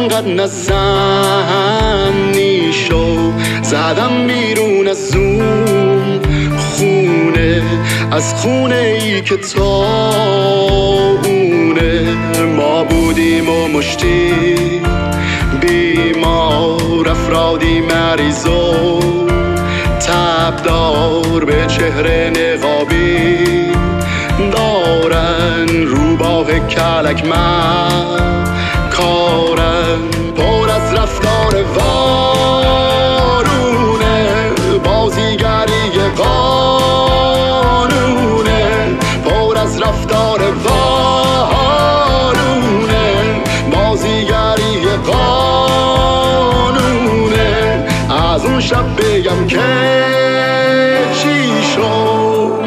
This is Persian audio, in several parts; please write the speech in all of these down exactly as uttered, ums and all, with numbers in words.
انقدر نزنی شو زدم بیرون از اون خونه، از خونه ای که تا اونه ما بودیم و مشتی بیمار، افرادی مریض و تبدار به چهره نقابی دارن، روباه کلک من کارن، پر از رفتار وارونه، بازیگری قانونه، پر از رفتار وارونه، بازیگری قانونه. از اون شب بگم که چی شد؟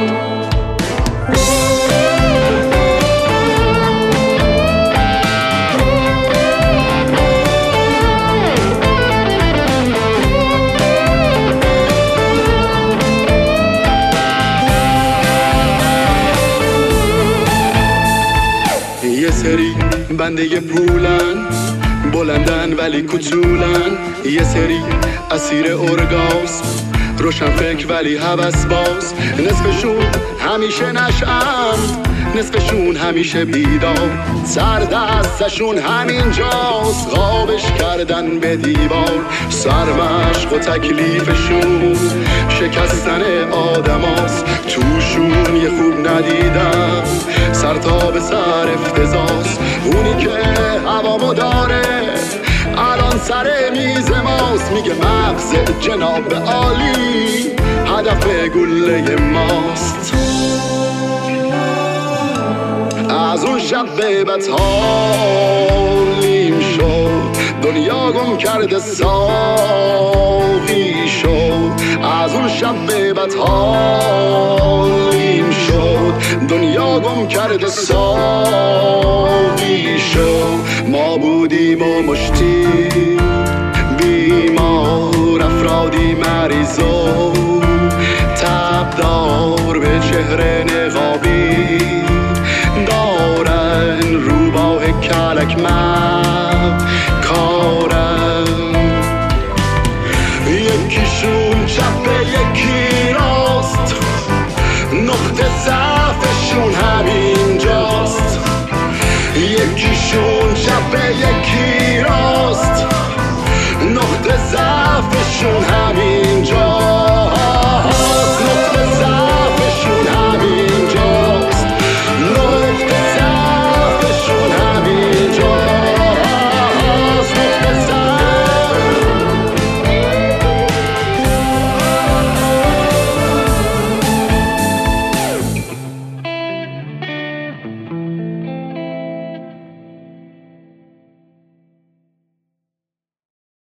یه سری بنده پولن، بلندن ولی کوچولن، یه سری اسیر ارگاسم، روشن فکر ولی هوس باز، نصفشون همیشه نشأند، نصفشون همیشه بیدار، سر دستشون همینجاست، خوابش کردن به دیوار، سرمشق و تکلیفشون شکستن آدماست، توشون یه خوب ندیدم، سر تا به سر افتضاست، اونی که هوامو داره الان سر میز ماست، میگه مغز جناب عالی هدف گله ماست. از اون شب به بد حالیم شد، دنیا گم کرده ساقی شد، از اون شب به بد حالیم شد، دنیا گم کرده ساقی شد، ما بودیم و مشتی بیمار، افرادی مریض و تبدار به چهره نقابی دارن، روباه کلک من کارن، یکیشون چپه یکی راست، نقطه ضعفشون همینجاست، یکیشون چپه یکی راست، نقطه ضعفشون همین